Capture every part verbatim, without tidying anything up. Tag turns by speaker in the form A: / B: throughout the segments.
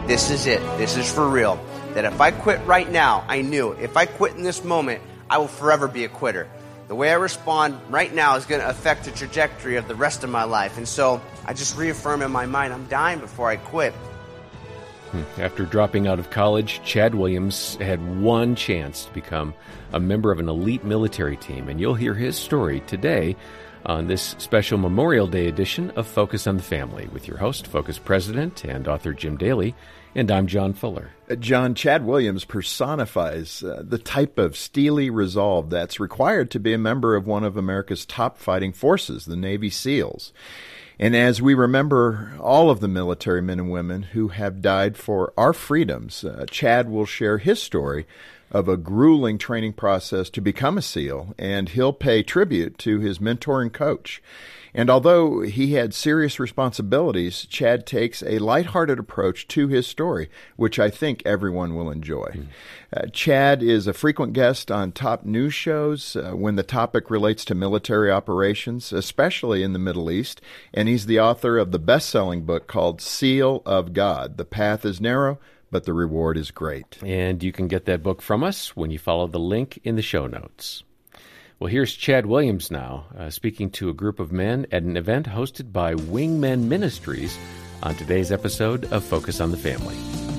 A: this is it. This is for real. That if I quit right now, I knew if I quit in this moment, I will forever be a quitter. The way I respond right now is going to affect the trajectory of the rest of my life. And so I just reaffirm in my mind, I'm dying before I quit.
B: After dropping out of college, Chad Williams had one chance to become a member of an elite military team, and you'll hear his story today on this special Memorial Day edition of Focus on the Family with your host, Focus President and author Jim Daly, and I'm John Fuller.
C: Uh, John, Chad Williams personifies uh, the type of steely resolve that's required to be a member of one of America's top fighting forces, the Navy SEALs. And as we remember all of the military men and women who have died for our freedoms, uh, Chad will share his story of a grueling training process to become a SEAL, and he'll pay tribute to his mentor and coach. And although he had serious responsibilities, Chad takes a lighthearted approach to his story, which I think everyone will enjoy. Mm. Uh, Chad is a frequent guest on top news shows uh, when the topic relates to military operations, especially in the Middle East, and he's the author of the best-selling book called Seal of God. The path is narrow, but the reward is great.
B: And you can get that book from us when you follow the link in the show notes. Well, here's Chad Williams now, uh, speaking to a group of men at an event hosted by Wingmen Ministries on today's episode of Focus on the Family.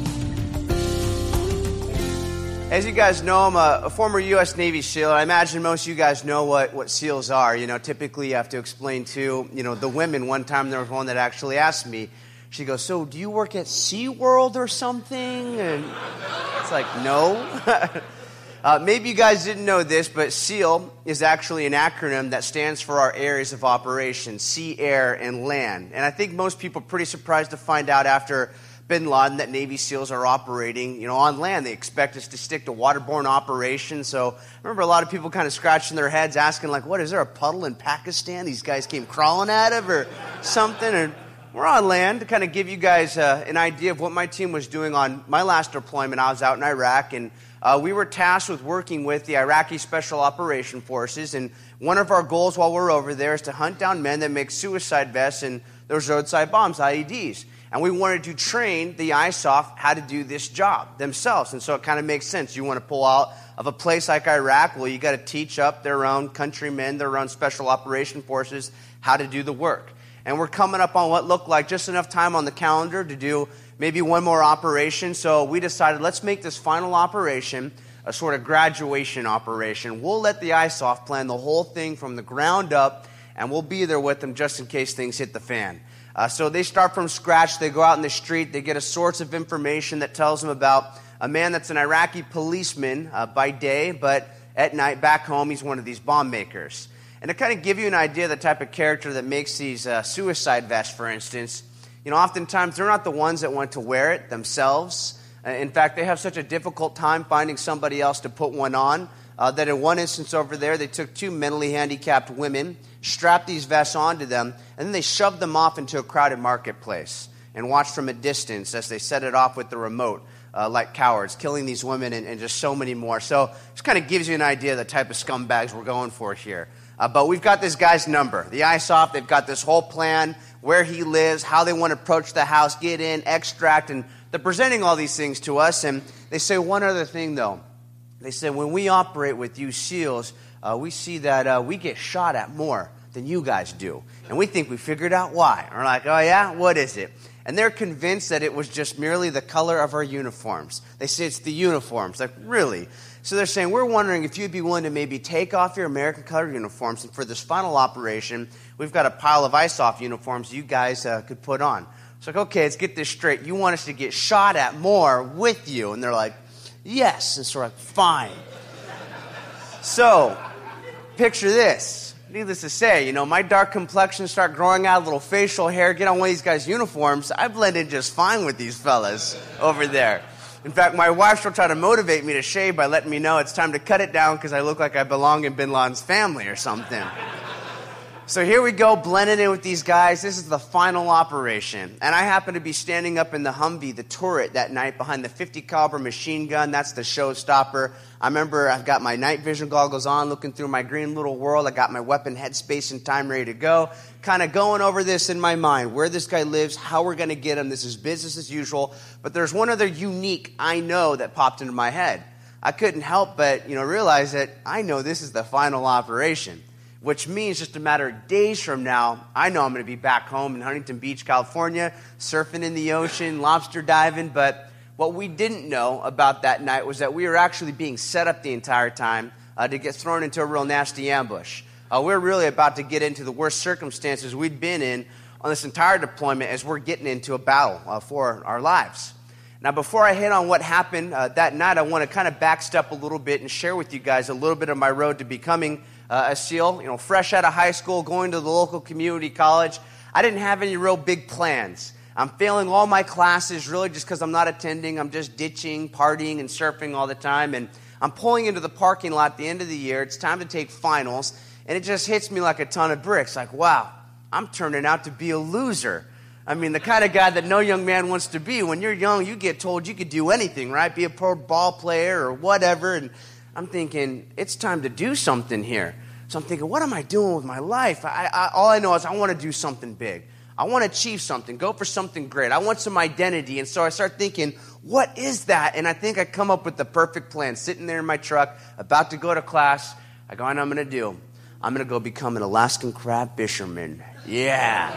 A: As you guys know, I'm a, a former U S Navy SEAL. I imagine most of you guys know what, what SEALs are. You know, typically you have to explain to, you know, the women. One time there was one that actually asked me, she goes, so do you work at SeaWorld or something? And it's like, no. uh, maybe you guys didn't know this, but SEAL is actually an acronym that stands for our areas of operation, sea, air, and land. And I think most people are pretty surprised to find out after Bin Laden that Navy SEALs are operating, you know, on land. They expect us to stick to waterborne operations. So I remember a lot of people kind of scratching their heads asking, like, what, is there a puddle in Pakistan these guys came crawling out of or something? And we're on land to kind of give you guys uh, an idea of what my team was doing on my last deployment. I was out in Iraq, and uh, we were tasked with working with the Iraqi Special Operation Forces. And one of our goals while we're over there is to hunt down men that make suicide vests and those roadside bombs, I E Ds. And we wanted to train the I S O F how to do this job themselves. And so it kind of makes sense. You want to pull out of a place like Iraq, well, you got to teach up their own countrymen, their own special operation forces, how to do the work. And we're coming up on what looked like just enough time on the calendar to do maybe one more operation. So we decided, let's make this final operation a sort of graduation operation. We'll let the I S O F plan the whole thing from the ground up, and we'll be there with them just in case things hit the fan. Uh, so they start from scratch. They go out in the street. They get a source of information that tells them about a man that's an Iraqi policeman uh, by day, but at night back home, he's one of these bomb makers. And to kind of give you an idea of the type of character that makes these uh, suicide vests, for instance, you know, oftentimes they're not the ones that want to wear it themselves. Uh, in fact, they have such a difficult time finding somebody else to put one on uh, that in one instance over there, they took two mentally handicapped women, strapped these vests onto them, and then they shoved them off into a crowded marketplace and watched from a distance as they set it off with the remote. Uh, like cowards, killing these women and, and just so many more. So this kind of gives you an idea of the type of scumbags we're going for here. Uh, but we've got this guy's number. The I S O F, they've got this whole plan, where he lives, how they want to approach the house, get in, extract, and they're presenting all these things to us. And they say one other thing, though. They say, when we operate with you SEALs, uh, we see that uh, we get shot at more than you guys do. And we think we figured out why. And we're like, oh yeah, what is it? And they're convinced that it was just merely the color of our uniforms. They say it's the uniforms. Like, really? So they're saying, we're wondering if you'd be willing to maybe take off your American color uniforms, and for this final operation, we've got a pile of I S O F uniforms you guys uh, could put on. It's like, okay, let's get this straight. You want us to get shot at more with you? And they're like, yes. And so we're like, fine. So, picture this. Needless to say, you know, my dark complexion start growing out, little facial hair, get on one of these guys' uniforms. I blend in just fine with these fellas over there. In fact, my wife, she'll try to motivate me to shave by letting me know it's time to cut it down because I look like I belong in Bin Laden's family or something. So here we go, blending in with these guys. This is the final operation. And I happen to be standing up in the Humvee, the turret, that night behind the fifty caliber machine gun. That's the showstopper. I remember I've got my night vision goggles on, looking through my green little world. I got my weapon headspace and time ready to go. Kind of going over this in my mind, where this guy lives, how we're going to get him. This is business as usual. But there's one other unique I know that popped into my head. I couldn't help but, you know, realize that I know this is the final operation. Which means just a matter of days from now, I know I'm going to be back home in Huntington Beach, California, surfing in the ocean, lobster diving. But what we didn't know about that night was that we were actually being set up the entire time uh, to get thrown into a real nasty ambush. Uh, we're really about to get into the worst circumstances we'd been in on this entire deployment as we're getting into a battle uh, for our lives. Now, before I hit on what happened uh, that night, I want to kind of backstep a little bit and share with you guys a little bit of my road to becoming uh, a SEAL. You know, fresh out of high school, going to the local community college, I didn't have any real big plans. I'm failing all my classes really just because I'm not attending. I'm just ditching, partying, and surfing all the time. And I'm pulling into the parking lot at the end of the year. It's time to take finals. And it just hits me like a ton of bricks. Like, wow, I'm turning out to be a loser. I mean, the kind of guy that no young man wants to be. When you're young, you get told you could do anything, right? Be a pro ball player or whatever. And I'm thinking, it's time to do something here. So I'm thinking, what am I doing with my life? I, I, all I know is I want to do something big. I want to achieve something, go for something great. I want some identity. And so I start thinking, what is that? And I think I come up with the perfect plan. Sitting there in my truck, about to go to class. I go, I know what I'm going to do. I'm going to go become an Alaskan crab fisherman. Yeah.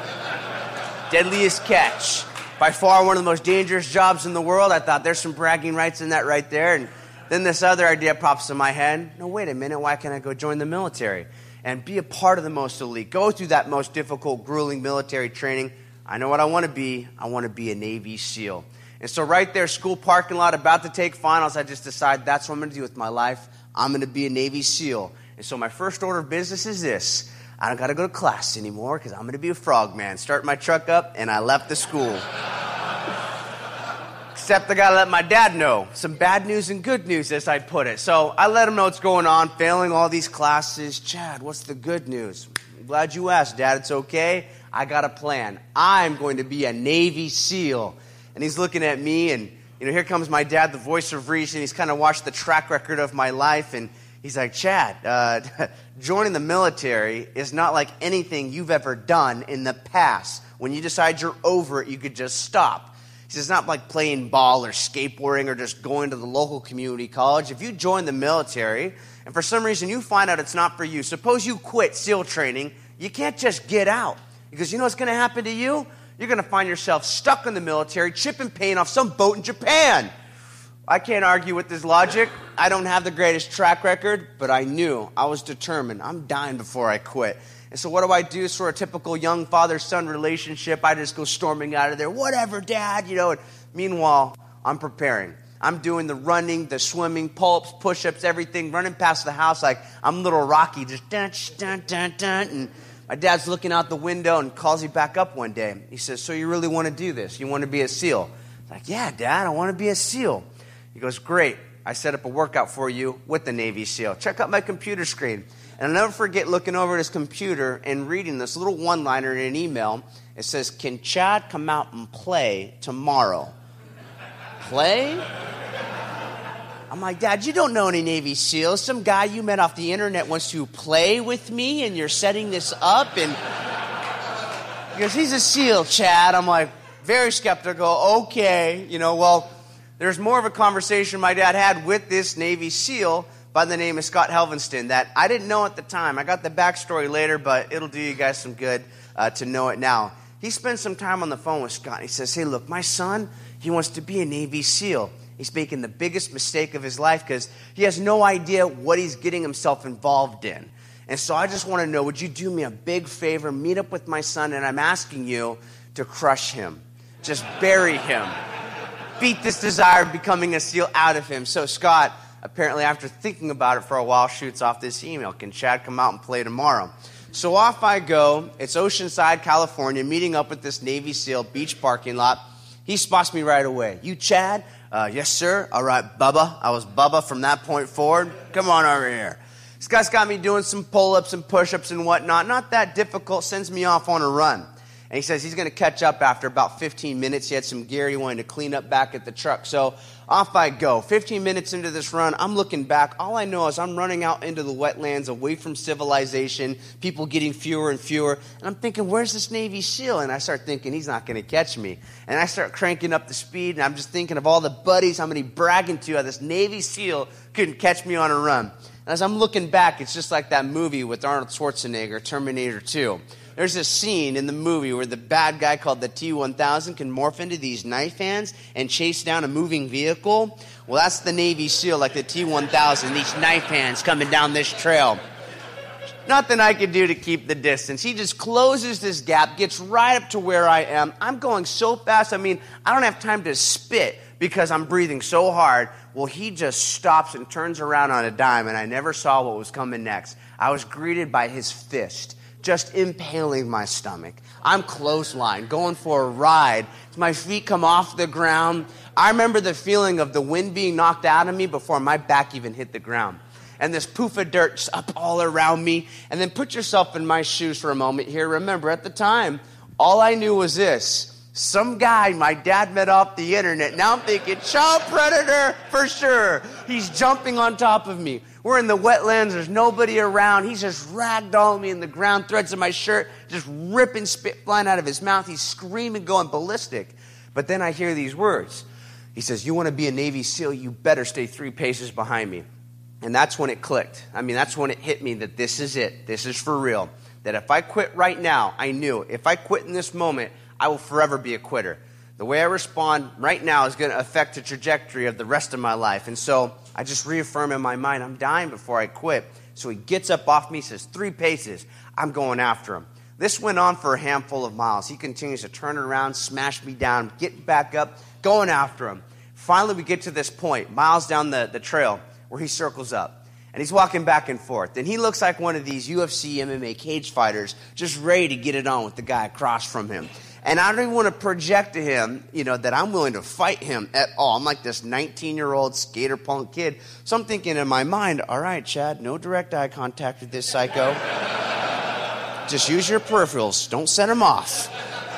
A: Deadliest catch. By far one of the most dangerous jobs in the world. I thought there's some bragging rights in that right there. And then this other idea pops in my head. No, wait a minute. Why can't I go join the military and be a part of the most elite? Go through that most difficult, grueling military training. I know what I want to be. I want to be a Navy SEAL. And so right there, school parking lot, about to take finals, I just decided that's what I'm going to do with my life. I'm going to be a Navy SEAL. And so my first order of business is this. I don't got to go to class anymore because I'm going to be a frogman. Start my truck up, and I left the school. Except I got to let my dad know. Some bad news and good news, as I put it. So I let him know what's going on, failing all these classes. Chad, what's the good news? I'm glad you asked, Dad. It's okay. I got a plan. I'm going to be a Navy SEAL. And he's looking at me, and you know, here comes my dad, the voice of reason. He's kind of watched the track record of my life, and he's like, Chad, uh, joining the military is not like anything you've ever done in the past. When you decide you're over it, you could just stop. He says, it's not like playing ball or skateboarding or just going to the local community college. If you join the military and for some reason you find out it's not for you, suppose you quit SEAL training, you can't just get out. Because you know what's going to happen to you? You're going to find yourself stuck in the military, chipping paint off some boat in Japan. I can't argue with this logic. I don't have the greatest track record, but I knew, I was determined. I'm dying before I quit. And so what do I do? Sort of typical young father-son relationship. I just go storming out of there. Whatever, Dad, you know. And meanwhile, I'm preparing. I'm doing the running, the swimming, pull-ups, push-ups, everything, running past the house like I'm little Rocky, just dun, dun, dun, dun. And my dad's looking out the window and calls me back up one day. He says, so you really want to do this? You want to be a SEAL? I'm like, yeah, Dad, I want to be a SEAL. He goes, great. I set up a workout for you with the Navy SEAL. Check out my computer screen. And I'll never forget looking over at his computer and reading this little one-liner in an email. It says, can Chad come out and play tomorrow? Play? I'm like, Dad, you don't know any Navy SEALs. Some guy you met off the internet wants to play with me, and you're setting this up. And he goes, he's a SEAL, Chad. I'm like, very skeptical. Okay. You know, well, there's more of a conversation my dad had with this Navy SEAL by the name of Scott Helvenston that I didn't know at the time. I got the backstory later, but it'll do you guys some good uh, to know it now. He spent some time on the phone with Scott. And he says, hey, look, my son, he wants to be a Navy SEAL. He's making the biggest mistake of his life because he has no idea what he's getting himself involved in. And so I just want to know, would you do me a big favor, meet up with my son, and I'm asking you to crush him. Just bury him. Beat this desire of becoming a SEAL out of him. So Scott, apparently after thinking about it for a while, shoots off this email. Can Chad come out and play tomorrow? So off I go. It's Oceanside, California, meeting up with this Navy SEAL beach parking lot. He spots me right away. You Chad? Uh, yes, sir. All right, Bubba. I was Bubba from that point forward. Come on over here. This guy's got me doing some pull-ups and push-ups and whatnot. Not that difficult, sends me off on a run. And he says he's going to catch up after about fifteen minutes. He had some gear he wanted to clean up back at the truck. So off I go. fifteen minutes into this run, I'm looking back. All I know is I'm running out into the wetlands, away from civilization, people getting fewer and fewer. And I'm thinking, where's this Navy SEAL? And I start thinking, he's not going to catch me. And I start cranking up the speed, and I'm just thinking of all the buddies I'm going to be bragging to how this Navy SEAL couldn't catch me on a run. And as I'm looking back, it's just like that movie with Arnold Schwarzenegger, Terminator two. There's a scene in the movie where the bad guy called the T one thousand can morph into these knife hands and chase down a moving vehicle. Well, that's the Navy SEAL, like the T one thousand, these knife hands coming down this trail. Nothing I could do to keep the distance. He just closes this gap, gets right up to where I am. I'm going so fast, I mean, I don't have time to spit because I'm breathing so hard. Well, he just stops and turns around on a dime, and I never saw what was coming next. I was greeted by his fist, just impaling my stomach. I'm clothesline, going for a ride. My feet come off the ground. I remember the feeling of the wind being knocked out of me before my back even hit the ground. And this poof of dirt's up all around me. And then put yourself in my shoes for a moment here. Remember, at the time, all I knew was this. Some guy my dad met off the internet. Now I'm thinking, child predator for sure. He's jumping on top of me. We're in the wetlands. There's nobody around. He's just ragdolling me in the ground, threads of my shirt, just ripping spit flying out of his mouth. He's screaming, going ballistic. But then I hear these words. He says, you want to be a Navy SEAL, you better stay three paces behind me. And that's when it clicked. I mean, that's when it hit me that this is it. This is for real. That if I quit right now, I knew, if I quit in this moment, I will forever be a quitter. The way I respond right now is going to affect the trajectory of the rest of my life. And so I just reaffirm in my mind, I'm dying before I quit. So he gets up off me, says, three paces. I'm going after him. This went on for a handful of miles. He continues to turn around, smash me down, get back up, going after him. Finally, we get to this point, miles down the, the trail, where he circles up. And he's walking back and forth. And he looks like one of these U F C M M A cage fighters, just ready to get it on with the guy across from him. And I don't even want to project to him, you know, that I'm willing to fight him at all. I'm like this nineteen-year-old skater punk kid. So I'm thinking in my mind, all right, Chad, no direct eye contact with this psycho. Just use your peripherals. Don't set him off.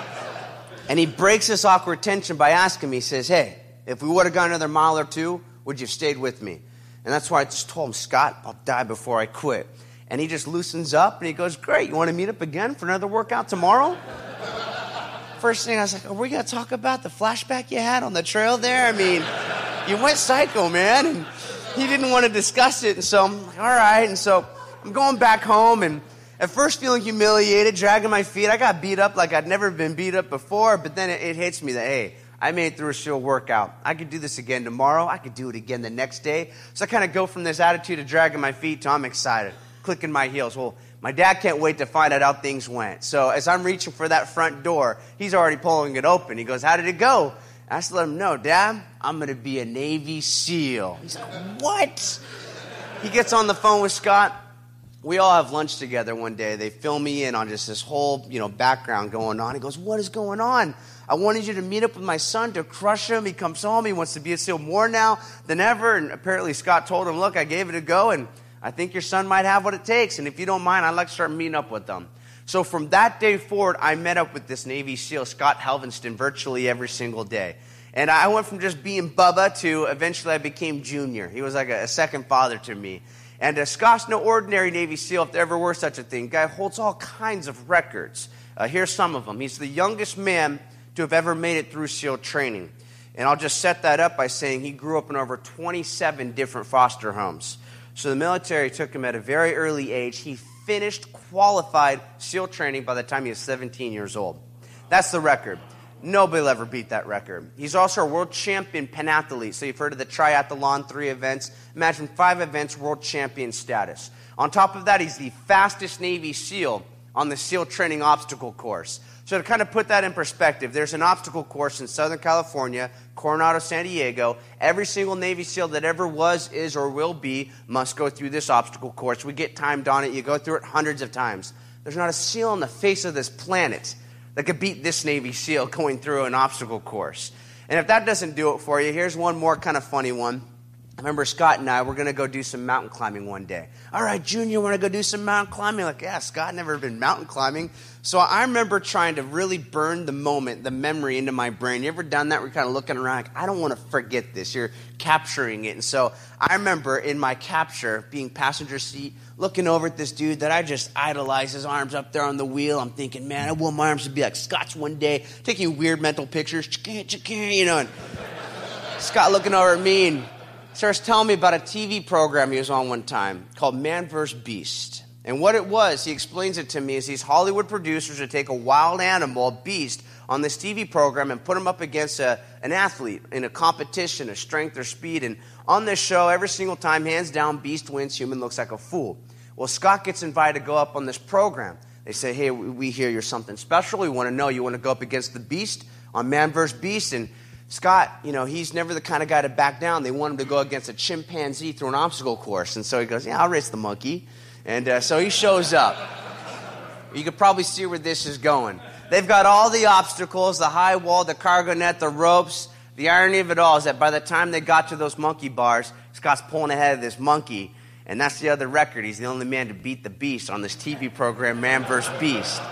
A: And he breaks this awkward tension by asking me, he says, hey, if we would have gone another mile or two, would you have stayed with me? And that's why I just told him, Scott, I'll die before I quit. And he just loosens up and he goes, great, you want to meet up again for another workout tomorrow? First thing I was like, are we going to talk about the flashback you had on the trail there? I mean, you went psycho, man. And he didn't want to discuss it. And so I'm like, all right. And so I'm going back home and at first feeling humiliated, dragging my feet. I got beat up like I'd never been beat up before. But then it, it hits me that, hey, I made it through a SEAL workout. I could do this again tomorrow. I could do it again the next day. So I kind of go from this attitude of dragging my feet to I'm excited, clicking my heels. Well, my dad can't wait to find out how things went. So as I'm reaching for that front door, he's already pulling it open. He goes, how did it go? I just let him know, Dad, I'm going to be a Navy SEAL. He's like, what? He gets on the phone with Scott. We all have lunch together one day. They fill me in on just this whole, you know, background going on. He goes, what is going on? I wanted you to meet up with my son to crush him. He comes home. He wants to be a SEAL more now than ever. And apparently Scott told him, look, I gave it a go, and I think your son might have what it takes. And if you don't mind, I'd like to start meeting up with them. So from that day forward, I met up with this Navy SEAL, Scott Helvenston, virtually every single day. And I went from just being Bubba to eventually I became Junior. He was like a, a second father to me. And uh, Scott's no ordinary Navy SEAL, if there ever were such a thing. Guy holds all kinds of records. Uh, here's some of them. He's the youngest man to have ever made it through SEAL training. And I'll just set that up by saying he grew up in over twenty-seven different foster homes. So the military took him at a very early age. He finished qualified SEAL training by the time he was seventeen years old. That's the record. Nobody will ever beat that record. He's also a world champion pentathlete. So you've heard of the triathlon, three events. Imagine five events, world champion status. On top of that, he's the fastest Navy SEAL on the SEAL training obstacle course. So to kind of put that in perspective, there's an obstacle course in Southern California, Coronado, San Diego. Every single Navy SEAL that ever was, is, or will be must go through this obstacle course. We get timed on it. You go through it hundreds of times. There's not a SEAL on the face of this planet that could beat this Navy SEAL going through an obstacle course. And if that doesn't do it for you, here's one more kind of funny one. remember Scott and I were going to go do some mountain climbing one day. All right, Junior, want to go do some mountain climbing? Like, yeah, Scott never been mountain climbing. So I remember trying to really burn the moment, the memory into my brain. You ever done that where you're kind of looking around like, I don't want to forget this. You're capturing it. And so I remember in my capture, being passenger seat, looking over at this dude that I just idolized, his arms up there on the wheel. I'm thinking, man, I want my arms to be like Scott's one day, taking weird mental pictures, you know, and Scott looking over at me and starts telling me about a T V program he was on one time called Man versus. Beast. And what it was, he explains it to me, is these Hollywood producers would take a wild animal, a beast, on this T V program and put him up against a, an athlete in a competition, a strength or speed. And on this show, every single time, hands down, beast wins, human looks like a fool. Well, Scott gets invited to go up on this program. They say, hey, we hear you're something special. We want to know. You want to go up against the beast on Man versus. Beast? And Scott, you know, he's never the kind of guy to back down. They want him to go against a chimpanzee through an obstacle course. And so he goes, yeah, I'll race the monkey. And uh, so he shows up. You could probably see where this is going. They've got all the obstacles, the high wall, the cargo net, the ropes. The irony of it all is that by the time they got to those monkey bars, Scott's pulling ahead of this monkey. And that's the other record. He's the only man to beat the beast on this T V program, Man versus. Beast.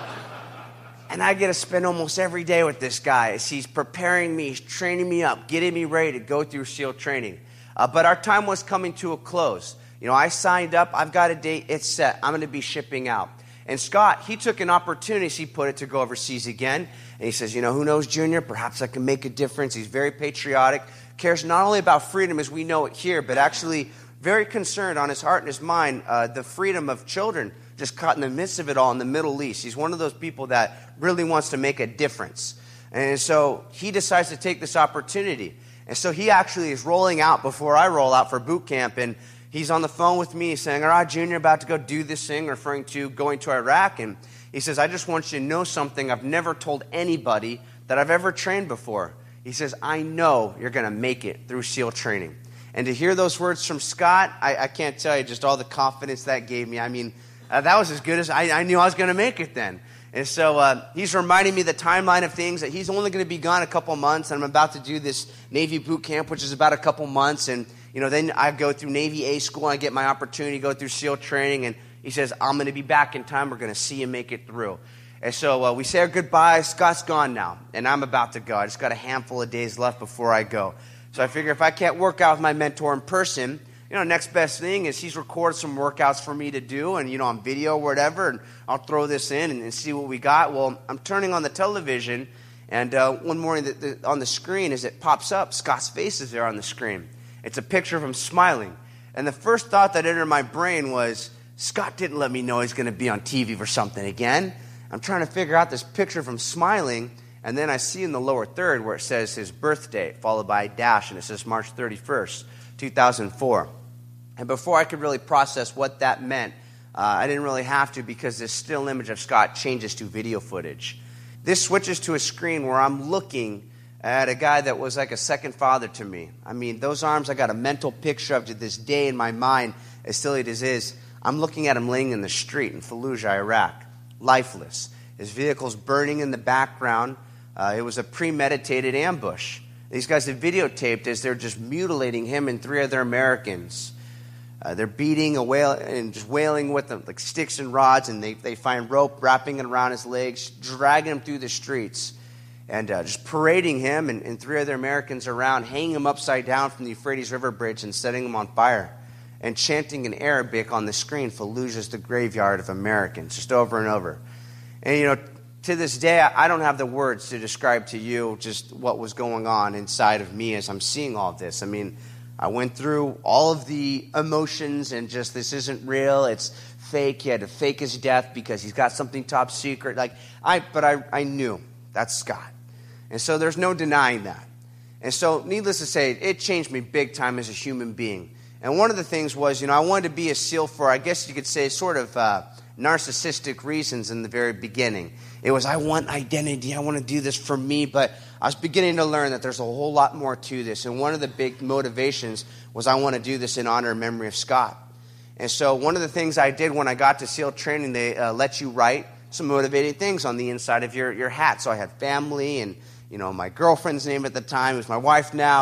A: And I get to spend almost every day with this guy as he's preparing me, he's training me up, getting me ready to go through SEAL training. Uh, but our time was coming to a close. You know, I signed up. I've got a date. It's set. I'm going to be shipping out. And Scott, he took an opportunity, he put it, to go overseas again. And he says, you know, who knows, Junior? Perhaps I can make a difference. He's very patriotic, cares not only about freedom as we know it here, but actually very concerned on his heart and his mind, uh, the freedom of children just caught in the midst of it all in the Middle East. He's one of those people that really wants to make a difference. And so he decides to take this opportunity. And so he actually is rolling out before I roll out for boot camp. And he's on the phone with me saying, all right, Junior, about to go do this thing, referring to going to Iraq. And he says, I just want you to know something I've never told anybody that I've ever trained before. He says, I know you're going to make it through SEAL training. And to hear those words from Scott, I, I can't tell you just all the confidence that gave me. I mean, uh, that was as good as I, I knew I was going to make it then. And so uh, he's reminding me the timeline of things, that he's only going to be gone a couple months, and I'm about to do this Navy boot camp, which is about a couple months. And, you know, then I go through Navy A school, and I get my opportunity to go through SEAL training. And he says, I'm going to be back in time. We're going to see you make it through. And so uh, we say our goodbyes. Scott's gone now, and I'm about to go. I just got a handful of days left before I go. So I figure if I can't work out with my mentor in person, you know, next best thing is he's recorded some workouts for me to do, and, you know, on video or whatever, and I'll throw this in and, and see what we got. Well, I'm turning on the television, and uh, one morning the, the, on the screen, as it pops up, Scott's face is there on the screen. It's a picture of him smiling. And the first thought that entered my brain was, Scott didn't let me know he's going to be on T V for something again. I'm trying to figure out this picture of him smiling, and then I see in the lower third where it says his birthday, followed by a dash, and it says March thirty-first, two thousand four. And before I could really process what that meant, uh, I didn't really have to, because this still image of Scott changes to video footage. This switches to a screen where I'm looking at a guy that was like a second father to me. I mean, those arms, I got a mental picture of to this day in my mind, as silly as it is. I'm looking at him laying in the street in Fallujah, Iraq, lifeless. His vehicle's burning in the background. Uh, it was a premeditated ambush. These guys had videotaped as they're just mutilating him and three other Americans. Uh, they're beating a whale and just wailing with them, like sticks and rods, and they, they find rope wrapping it around his legs, dragging him through the streets, and uh, just parading him and, and three other Americans around, hanging him upside down from the Euphrates River Bridge and setting him on fire, and chanting in Arabic on the screen, Fallujah's the graveyard of Americans, just over and over. And, you know, to this day, I don't have the words to describe to you just what was going on inside of me as I'm seeing all this. I mean, I went through all of the emotions and just, this isn't real, it's fake. He had to fake his death because he's got something top secret. Like I, but I, I knew that's Scott. And so there's no denying that. And so needless to say, it changed me big time as a human being. And one of the things was, you know, I wanted to be a SEAL for, I guess you could say, sort of uh, narcissistic reasons in the very beginning. It was, I want identity, I want to do this for me, but I was beginning to learn that there's a whole lot more to this. And one of the big motivations was I want to do this in honor and memory of Scott. And so one of the things I did when I got to SEAL training, they uh, let you write some motivating things on the inside of your, your hat. So I had family and, you know, my girlfriend's name at the time, who's my wife now, and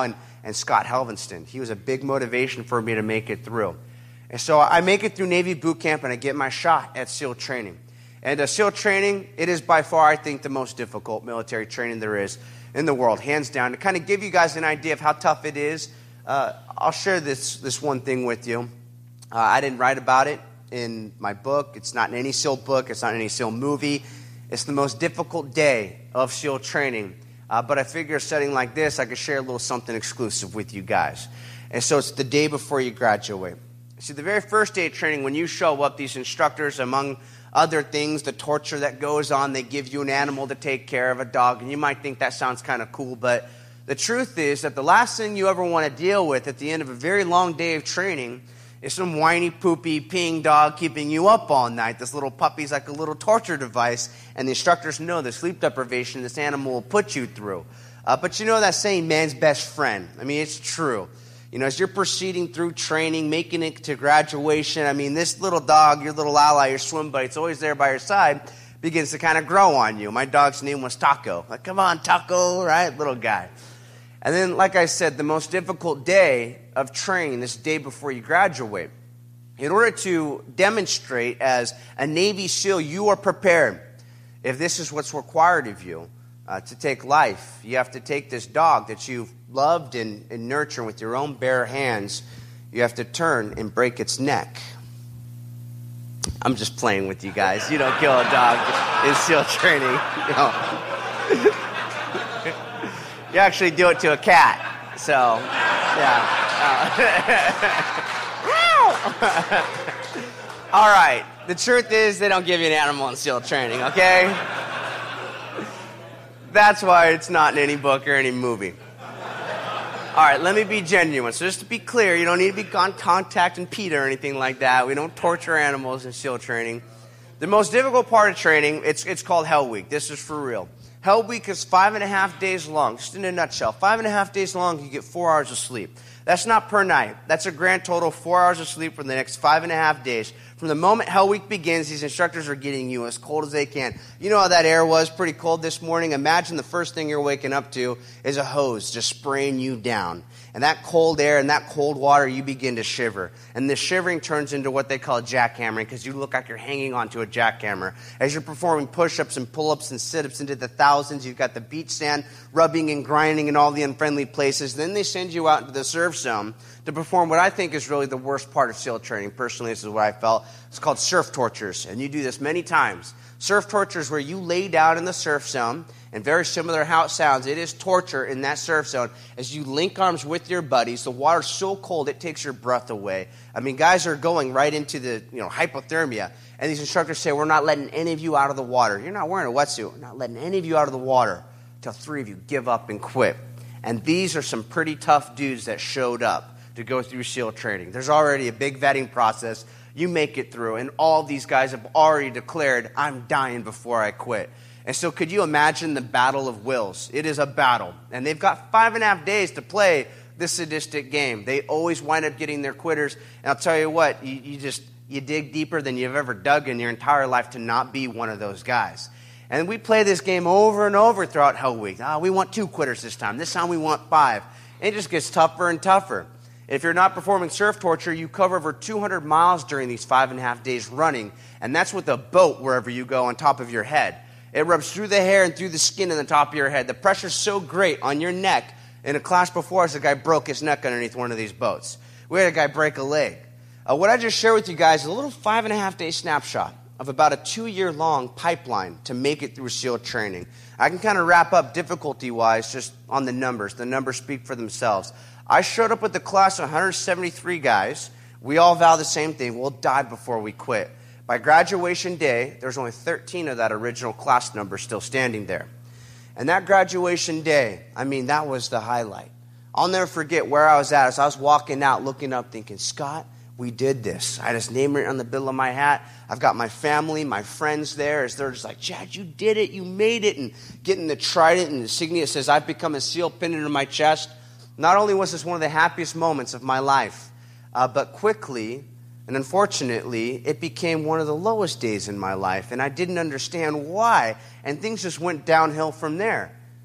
A: and Scott Helvenston. He was a big motivation for me to make it through. And so I make it through Navy boot camp, and I get my shot at SEAL training. And uh, SEAL training, it is by far, I think, the most difficult military training there is in the world, hands down. To kind of give you guys an idea of how tough it is, uh, I'll share this, this one thing with you. Uh, I didn't write about it in my book. It's not in any SEAL book. It's not in any SEAL movie. It's the most difficult day of SEAL training. Uh, but I figure a setting like this, I could share a little something exclusive with you guys. And so it's the day before you graduate. See, the very first day of training, when you show up, these instructors, among other things, the torture that goes on, they give you an animal to take care of, a dog, and you might think that sounds kind of cool, but the truth is that the last thing you ever want to deal with at the end of a very long day of training is some whiny, poopy, peeing dog keeping you up all night. This little puppy's like a little torture device, and the instructors know the sleep deprivation this animal will put you through. Uh, but you know that saying, man's best friend. I mean, it's true. You know, as you're proceeding through training, making it to graduation, I mean, this little dog, your little ally, your swim buddy, it's always there by your side, begins to kind of grow on you. My dog's name was Taco. Like, come on, Taco, right? Little guy. And then, like I said, the most difficult day of training, this day before you graduate, in order to demonstrate as a Navy SEAL you are prepared, if this is what's required of you uh, to take life, you have to take this dog that you've loved and, and nurtured with your own bare hands, you have to turn and break its neck. I'm just playing with you guys. You don't kill a dog in SEAL training. You know. You actually do it to a cat. So, yeah. Uh, all right. The truth is they don't give you an animal in SEAL training, okay? That's why it's not in any book or any movie. All right, let me be genuine. So just to be clear, you don't need to be on contact and PETA or anything like that. We don't torture animals in SEAL training. The most difficult part of training, it's, it's called Hell Week. This is for real. Hell Week is five and a half days long. Just in a nutshell, five and a half days long, you get four hours of sleep. That's not per night. That's a grand total of four hours of sleep for the next five and a half days. From the moment Hell Week begins, these instructors are getting you as cold as they can. You know how that air was pretty cold this morning? Imagine the first thing you're waking up to is a hose just spraying you down. And that cold air and that cold water, you begin to shiver. And the shivering turns into what they call jackhammering because you look like you're hanging onto a jackhammer. As you're performing push-ups and pull-ups and sit-ups into the thousands, you've got the beach sand rubbing and grinding in all the unfriendly places. Then they send you out into the surf zone to perform what I think is really the worst part of SEAL training. Personally, this is what I felt. It's called surf tortures, and you do this many times. Surf torture is where you lay down in the surf zone, and very similar to how it sounds, it is torture in that surf zone as you link arms with your buddies. The water's so cold it takes your breath away. I mean, guys are going right into the you know hypothermia, and these instructors say, we're not letting any of you out of the water. You're not wearing a wetsuit. We're not letting any of you out of the water until three of you give up and quit. And these are some pretty tough dudes that showed up to go through SEAL training. There's already a big vetting process. You make it through, and all these guys have already declared, I'm dying before I quit. And so could you imagine the battle of wills? It is a battle, and they've got five and a half days to play this sadistic game. They always wind up getting their quitters, and I'll tell you what, you, you just, you dig deeper than you've ever dug in your entire life to not be one of those guys. And we play this game over and over throughout Hell Week. Ah, we want two quitters this time. This time we want five. And it just gets tougher and tougher. If you're not performing surf torture, you cover over two hundred miles during these five and a half days running, and that's with a boat wherever you go on top of your head. It rubs through the hair and through the skin on the top of your head. The pressure's so great on your neck. In a class before us, a guy broke his neck underneath one of these boats. We had a guy break a leg. Uh, what I just shared with you guys is a little five and a half day snapshot of about a two-year-long pipeline to make it through SEAL training. I can kind of wrap up difficulty-wise just on the numbers. The numbers speak for themselves. I showed up with the class of one hundred seventy-three guys. We all vow the same thing. We'll die before we quit. By graduation day, there's only thirteen of that original class number still standing there. And that graduation day, I mean, that was the highlight. I'll never forget where I was at as I was walking out, looking up, thinking, Scott, we did this. I had his name written on the bill of my hat. I've got my family, my friends there, as they're just like, Chad, you did it. You made it. And getting the trident and the insignia that says, I've become a SEAL pinned into my chest. Not only was this one of the happiest moments of my life, uh, but quickly and unfortunately, it became one of the lowest days in my life, and I didn't understand why, and things just went downhill from there. You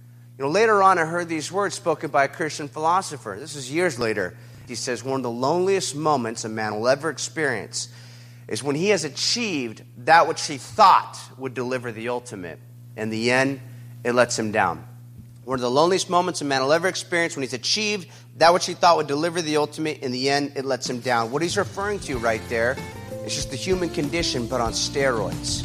A: You know, later on, I heard these words spoken by a Christian philosopher. This is years later. He says, one of the loneliest moments a man will ever experience is when he has achieved that which he thought would deliver the ultimate. In the end, it lets him down. One of the loneliest moments a man will ever experience when he's achieved that which he thought would deliver the ultimate. In the end, it lets him down. What he's referring to right there is just the human condition, but on steroids.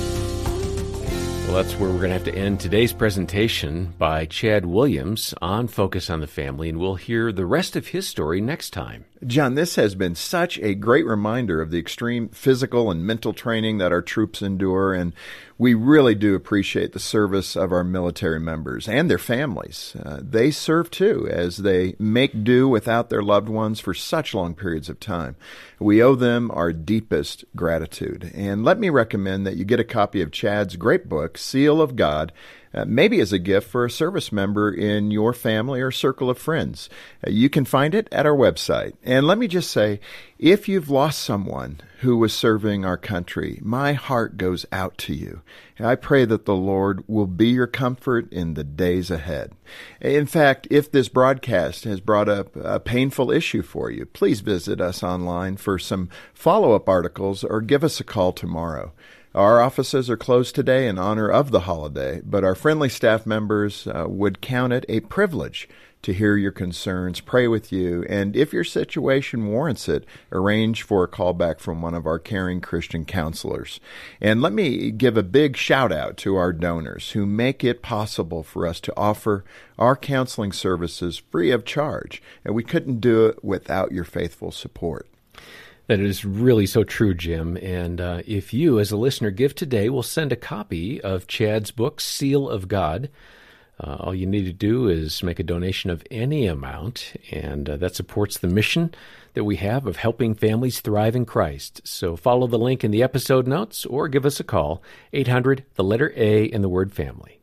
B: Well, that's where we're going to have to end today's presentation by Chad Williams on Focus on the Family, and we'll hear the rest of his story next time.
C: John, this has been such a great reminder of the extreme physical and mental training that our troops endure, and we really do appreciate the service of our military members and their families. Uh, they serve too, as they make do without their loved ones for such long periods of time. We owe them our deepest gratitude. And let me recommend that you get a copy of Chad's great book, Seal of God, Uh, maybe as a gift for a service member in your family or circle of friends. Uh, you can find it at our website. And let me just say, if you've lost someone who was serving our country, my heart goes out to you. I pray that the Lord will be your comfort in the days ahead. In fact, if this broadcast has brought up a painful issue for you, please visit us online for some follow-up articles or give us a call tomorrow. Our offices are closed today in honor of the holiday, but our friendly staff members uh, would count it a privilege to hear your concerns, pray with you, and if your situation warrants it, arrange for a call back from one of our caring Christian counselors. And let me give a big shout out to our donors who make it possible for us to offer our counseling services free of charge, and we couldn't do it without your faithful support.
B: That is really so true, Jim. And uh, if you, as a listener, give today, we'll send a copy of Chad's book, Seal of God. Uh, all you need to do is make a donation of any amount, and uh, that supports the mission that we have of helping families thrive in Christ. So follow the link in the episode notes or give us a call, eight hundred, the letter A, and the word family.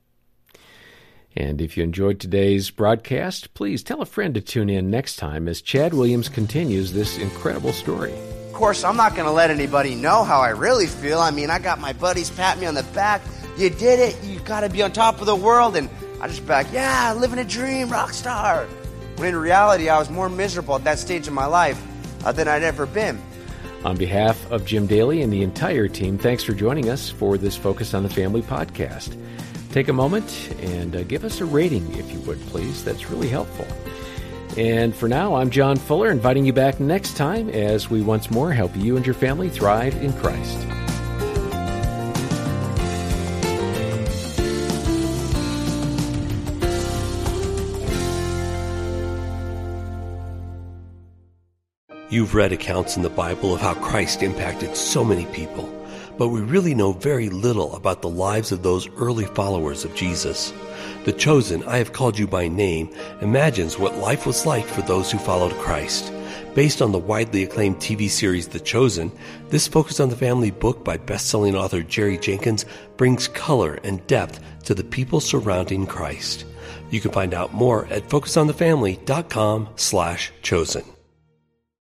B: And if you enjoyed today's broadcast, please tell a friend to tune in next time as Chad Williams continues this incredible story.
A: Of course, I'm not going to let anybody know how I really feel. I mean, I got my buddies pat me on the back. You did it. You got to be on top of the world. And I just back, yeah, living a dream, rock star. When in reality, I was more miserable at that stage of my life uh, than I'd ever been.
B: On behalf of Jim Daly and the entire team, thanks for joining us for this Focus on the Family podcast. Take a moment and uh, give us a rating, if you would, please. That's really helpful. And for now, I'm John Fuller, inviting you back next time as we once more help you and your family thrive in Christ.
D: You've read accounts in the Bible of how Christ impacted so many people, but we really know very little about the lives of those early followers of Jesus. The Chosen, I Have Called You by Name, imagines what life was like for those who followed Christ. Based on the widely acclaimed T V series The Chosen, this Focus on the Family book by best-selling author Jerry Jenkins brings color and depth to the people surrounding Christ. You can find out more at focus on the family dot com slash chosen.